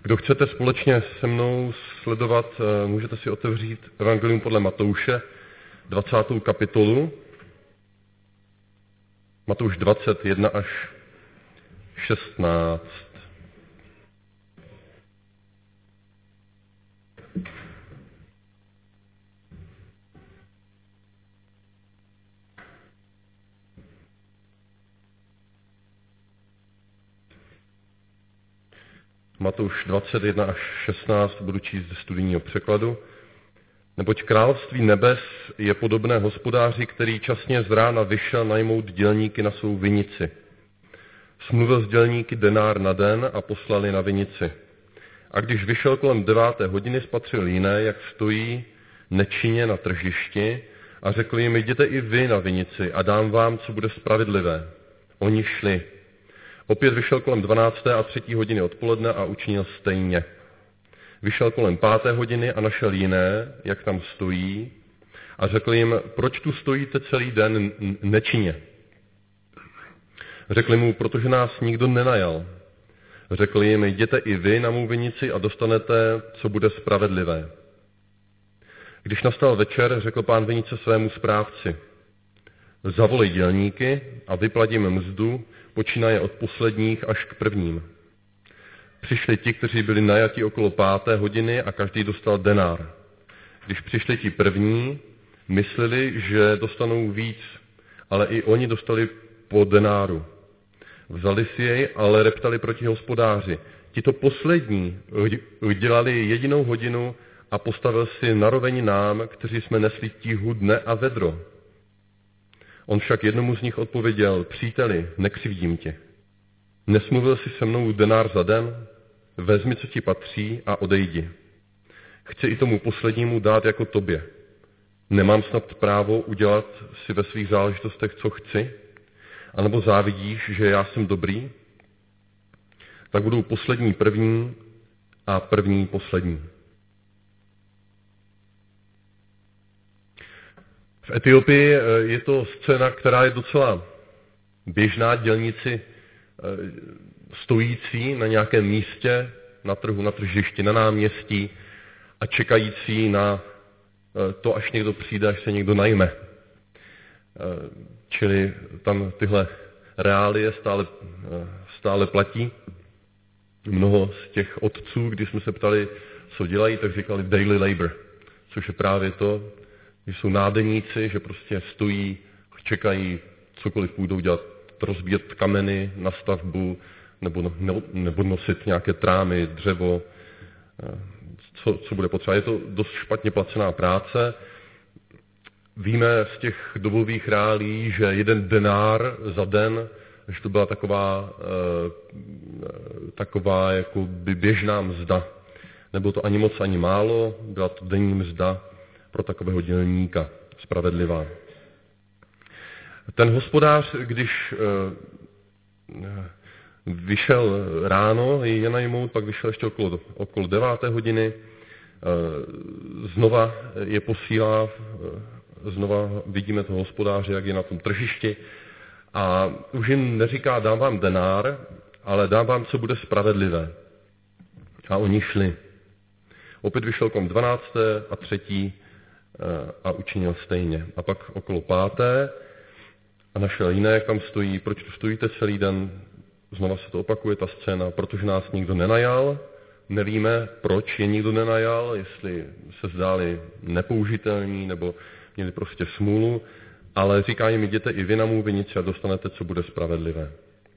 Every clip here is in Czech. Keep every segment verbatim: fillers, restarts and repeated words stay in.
Kdo chcete společně se mnou sledovat, můžete si otevřít Evangelium podle Matouše, dvacátou kapitolu, Matouš dvacet jedna až šestnáct. Matouš dvacet jedna až šestnáct budu číst ze studijního překladu. Neboť království nebes je podobné hospodáři, který časně z rána vyšel najmout dělníky na svou vinici. Smluvil s dělníky denár na den a poslali na vinici. A když vyšel kolem deváté hodiny, spatřil jiné, jak stojí nečinně na tržišti a řekl jim, jděte i vy na vinici a dám vám, co bude spravedlivé. Oni šli. Opět vyšel kolem dvanácté a třetí hodiny odpoledne a učinil stejně. Vyšel kolem páté hodiny a našel jiné, jak tam stojí, a řekl jim, proč tu stojíte celý den nečinně? Řekli mu, protože nás nikdo nenajal. Řekl jim, jděte i vy na mou vinici a dostanete, co bude spravedlivé. Když nastal večer, řekl pán vinice svému správci, zavolej dělníky a vyplatím mzdu, počínaje od posledních až k prvním. Přišli ti, kteří byli najati okolo páté hodiny a každý dostal denár. Když přišli ti první, mysleli, že dostanou víc, ale i oni dostali po denáru. Vzali si jej, ale reptali proti hospodáři. Tito poslední dělali jedinou hodinu a postavil si naroveň nám, kteří jsme nesli tíhu dne a vedro. On však jednomu z nich odpověděl, příteli, nekřivdím tě. Nesmluvil jsi se mnou denár za den? Vezmi, co ti patří a odejdi. Chci i tomu poslednímu dát jako tobě. Nemám snad právo udělat si ve svých záležitostech, co chci? A nebo závidíš, že já jsem dobrý? Tak budou poslední první a první poslední. V Etiopii je to scéna, která je docela běžná, dělníci stojící na nějakém místě, na trhu, na tržišti, na náměstí a čekající na to, až někdo přijde, až se někdo najme. Čili tam tyhle reálie stále, stále platí. Mnoho z těch otců, když jsme se ptali, co dělají, tak říkali daily labor, což je právě to, že jsou nádeníci, že prostě stojí, čekají, cokoliv půjdou dělat, rozbíjet kameny na stavbu, nebo, nebo nosit nějaké trámy, dřevo, co, co bude potřeba. Je to dost špatně placená práce. Víme z těch dobových reálí, že jeden denár za den, že to byla taková, taková jako by běžná mzda. Nebylo to ani moc, ani málo, byla to denní mzda pro takového dělníka, spravedlivá. Ten hospodář, když vyšel ráno je najmout, pak vyšel ještě okolo, okolo deváté hodiny, znova je posílá, znova vidíme toho hospodáře, jak je na tom tržišti a už jim neříká, dám vám denár, ale dám vám, co bude spravedlivé. A oni šli. Opět vyšel kolem dvanácté a třetí a učinil stejně. A pak okolo páté a našel jiné, jak tam stojí, proč tu stojíte celý den, znova se to opakuje, ta scéna, protože nás nikdo nenajal, nevíme, proč je nikdo nenajal, jestli se zdáli nepoužitelní, nebo měli prostě smůlu, ale říká jim, jděte i vy na mou vinici a dostanete, co bude spravedlivé.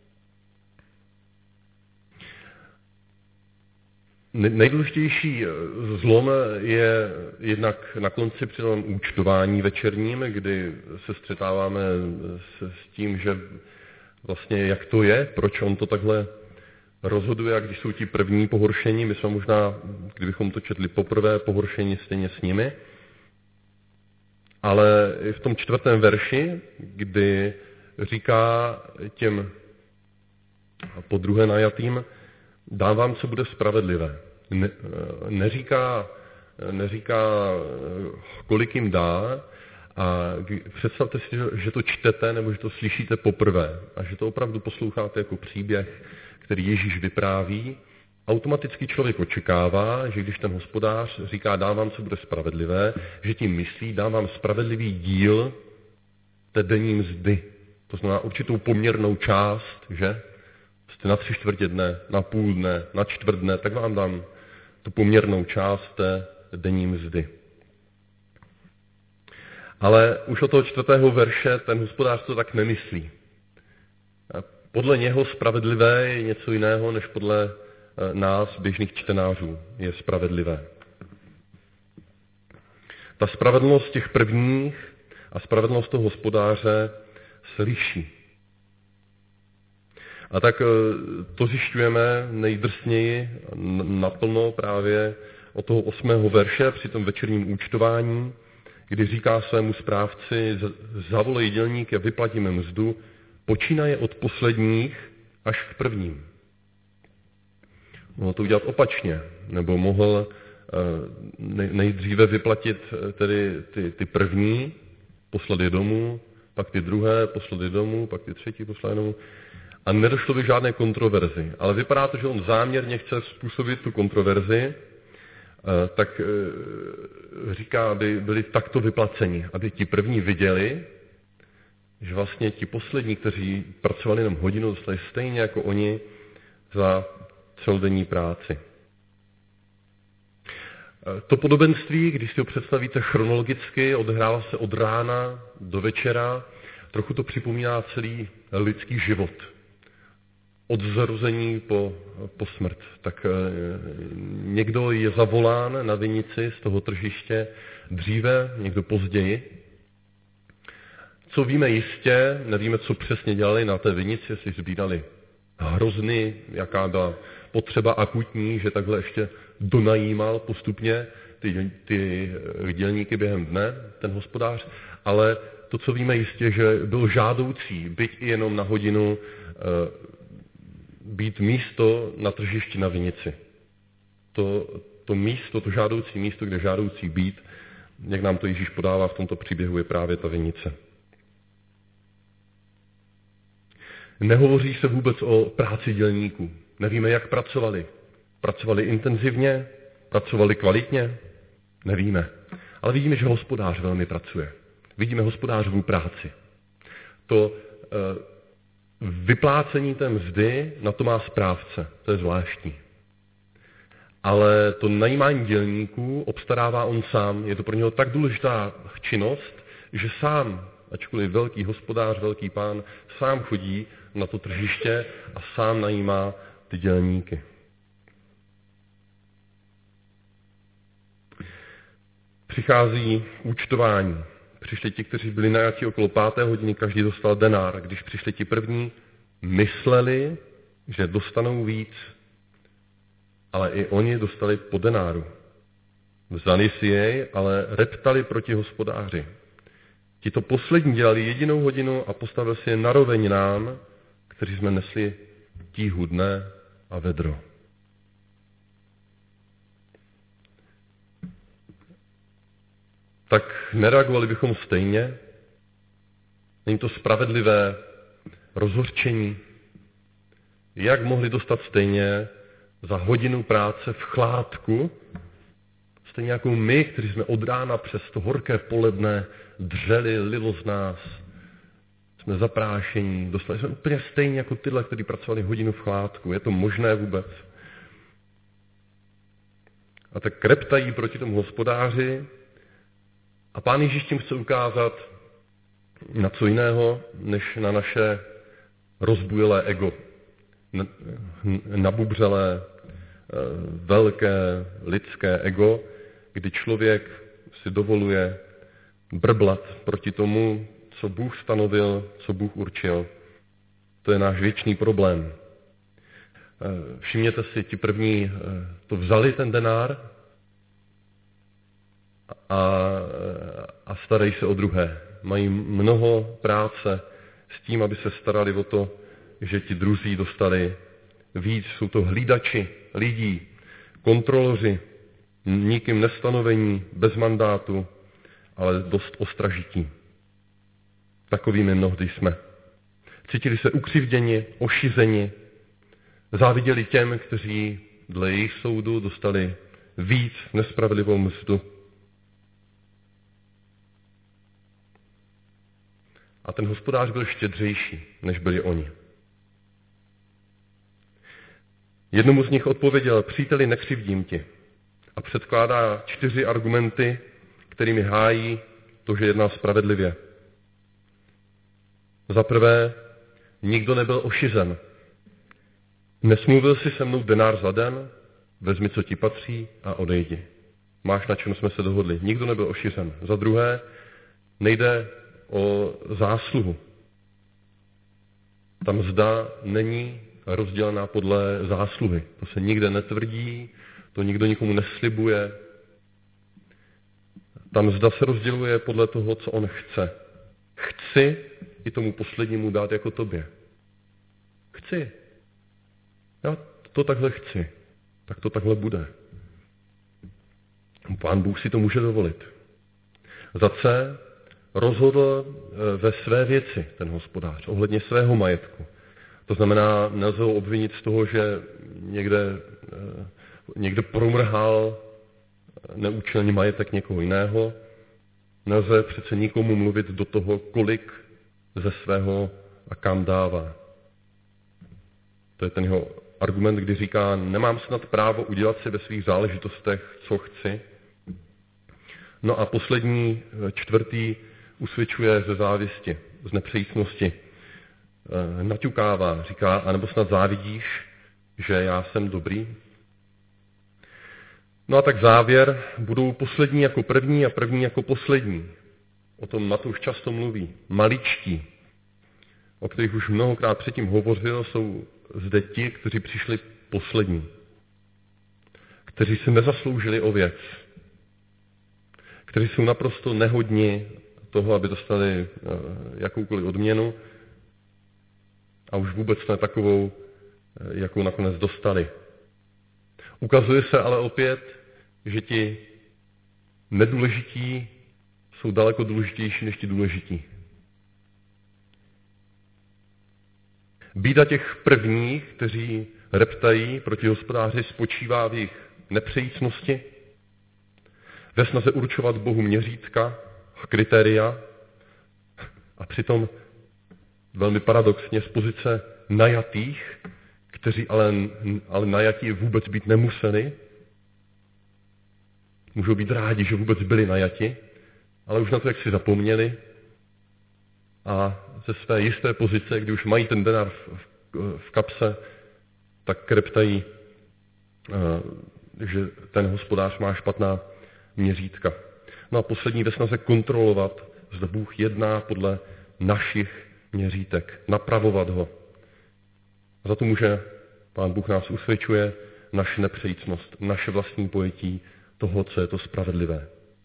Nejdůležitější zlom je jednak na konci při tom účtování večerním, kdy se střetáváme s tím, že vlastně jak to je, proč on to takhle rozhoduje, a když jsou ti první pohoršení, my jsme možná, kdybychom to četli poprvé, pohoršení stejně s nimi, ale i v tom čtvrtém verši, kdy říká těm podruhé najatým, dám vám, co bude spravedlivé. Ne, neříká, neříká, kolik jim dá, a představte si, že to čtete nebo že to slyšíte poprvé a že to opravdu posloucháte jako příběh, který Ježíš vypráví, automaticky člověk očekává, že když ten hospodář říká dám vám, co bude spravedlivé, že tím myslí dám vám spravedlivý díl té denní mzdy. To znamená určitou poměrnou část, že? Jste na tři čtvrtě dne, na půl dne, na čtvrt dne, tak vám dám tu poměrnou část té denní mzdy. Ale už od toho čtvrtého verše ten hospodář to tak nemyslí. Podle něho spravedlivé je něco jiného, než podle nás, běžných čtenářů, je spravedlivé. Ta spravedlnost těch prvních a spravedlnost toho hospodáře se liší. A tak to zjišťujeme nejdrsněji naplno právě od toho osmého verše při tom večerním účtování, kdy říká svému správci, zavolej dělníky a vyplatíme mzdu, počínaje od posledních až k prvním. Mohl to udělat opačně, nebo mohl nejdříve vyplatit tedy ty, ty první, poslat je domů, pak ty druhé, poslat je domů, pak ty třetí, poslat je domů. A nedošlo by žádné kontroverzi. Ale vypadá to, že on záměrně chce způsobit tu kontroverzi, tak říká, aby byli takto vyplaceni, aby ti první viděli, že vlastně ti poslední, kteří pracovali jenom hodinu, dostali stejně jako oni za celodenní práci. To podobenství, když si ho představíte chronologicky, odehrává se od rána do večera, trochu to připomíná celý lidský život. Od zrození po, po smrt. Tak někdo je zavolán na vinici z toho tržiště dříve, někdo později. Co víme jistě, nevíme, co přesně dělali na té vinici, jestli sbírali hrozny, jaká byla potřeba akutní, že takhle ještě donajímal postupně ty, ty dělníky během dne, ten hospodář, ale to, co víme jistě, že byl žádoucí, byť i jenom na hodinu, být místo na tržišti na vinici. To, to místo, to žádoucí místo, kde žádoucí být, jak nám to Ježíš podává v tomto příběhu, je právě ta vinice. Nehovoří se vůbec o práci dělníků. Nevíme, jak pracovali. Pracovali intenzivně? Pracovali kvalitně? Nevíme. Ale vidíme, že hospodář velmi pracuje. Vidíme hospodářovou práci. To e, vyplácení té mzdy, na to má správce. To je zvláštní. Ale to najímání dělníků obstarává on sám. Je to pro něho tak důležitá činnost, že sám, ačkoliv velký hospodář, velký pán, sám chodí na to tržiště a sám najímá ty dělníky. Přichází účtování. Přišli ti, kteří byli najati okolo páté hodiny, každý dostal denár. Když přišli ti první, mysleli, že dostanou víc, ale i oni dostali po denáru. Vzali si jej, ale reptali proti hospodáři. Ti to poslední dělali jedinou hodinu a postavili si je naroveň nám, kteří jsme nesli tíhu dne a vedro. Tak nereagovali bychom stejně? Není to spravedlivé rozhořčení? Jak mohli dostat stejně za hodinu práce v chládku, stejně jako my, kteří jsme od rána přes to horké poledne dřeli, lilo z nás, jsme zaprášení, dostali jsme úplně stejně jako tyhle, kteří pracovali hodinu v chládku. Je to možné vůbec? A tak kreptají proti tomu hospodáři a Pán Ježíš tím chce ukázat na co jiného, než na naše rozbujelé ego. Nabubřelé, velké lidské ego, kdy člověk si dovoluje brblat proti tomu, co Bůh stanovil, co Bůh určil. To je náš věčný problém. Všimněte si, ti první to vzali ten denár a, a starají se o druhé. Mají mnoho práce s tím, aby se starali o to, že ti druzí dostali víc. Jsou to hlídači lidí, kontroloři, nikým nestanovení, bez mandátu, ale dost ostražití. Takovými mnohdy jsme. Cítili se ukřivděni, ošizeni, záviděli těm, kteří dle jejich soudu dostali víc nespravedlivou mzdu. A ten hospodář byl štědřejší, než byli oni. Jednomu z nich odpověděl: příteli, nekřivdím ti. A předkládá čtyři argumenty, kterými hájí to, že jedná spravedlivě. Za prvé, nikdo nebyl ošiřen. Nesmluvil si se mnou denár za den, vezmi, co ti patří a odejdi. Máš, na čem jsme se dohodli. Nikdo nebyl ošiřen. Za druhé, nejde o zásluhu. Ta mzda není rozdělená podle zásluhy. To se nikde netvrdí, to nikdo nikomu neslibuje. Ta mzda se rozděluje podle toho, co on chce. Chci i tomu poslednímu dát jako tobě. Chci. Já to takhle chci. Tak to takhle bude. Pán Bůh si to může dovolit. Za C, rozhodl ve své věci ten hospodář, ohledně svého majetku. To znamená, nelze ho obvinit z toho, že někde, někde promrhal neúčelně majetek někoho jiného. Nelze přece nikomu mluvit do toho, kolik ze svého a kam dává. To je ten jeho argument, kdy říká, nemám snad právo udělat si ve svých záležitostech, co chci. No a poslední, čtvrtý, usvědčuje ze závisti, z nepřejícnosti. Naťukává, říká, anebo snad závidíš, že já jsem dobrý. No a tak závěr, budou poslední jako první a první jako poslední. O tom Matouš často mluví. Maličtí, o kterých už mnohokrát předtím hovořil, jsou zde ti, kteří přišli poslední. Kteří si nezasloužili o věc. Kteří jsou naprosto nehodni toho, aby dostali jakoukoliv odměnu a už vůbec ne takovou, jakou nakonec dostali. Ukazuje se ale opět, že ti nedůležití jsou daleko důležitější než ti důležití. Bída těch prvních, kteří reptají proti hospodáři, spočívá v jejich nepřejícnosti, ve snaze určovat Bohu měřítka, kritéria a přitom velmi paradoxně z pozice najatých, kteří ale, ale najatí vůbec být nemuseli, můžou být rádi, že vůbec byli najati, ale už na to, jak si zapomněli a ze své jisté pozice, kdy už mají ten denar v, v, v kapse, tak kreptají, že ten hospodář má špatná měřítka. No a poslední ve snaze kontrolovat, zda Bůh jedná podle našich měřítek, napravovat ho. A za to může Pán Bůh nás usvědčuje naše nepřejícnost, naše vlastní pojetí toho, co je to spravedlivé.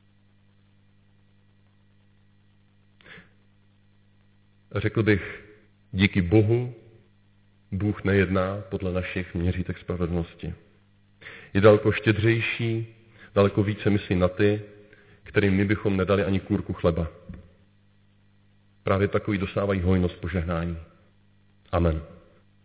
Řekl bych, díky Bohu, Bůh nejedná podle našich měřítek spravedlnosti. Je daleko štědřejší, daleko více myslí na ty, kterým my bychom nedali ani kůrku chleba. Právě takový dostávají hojnost požehnání. Amen.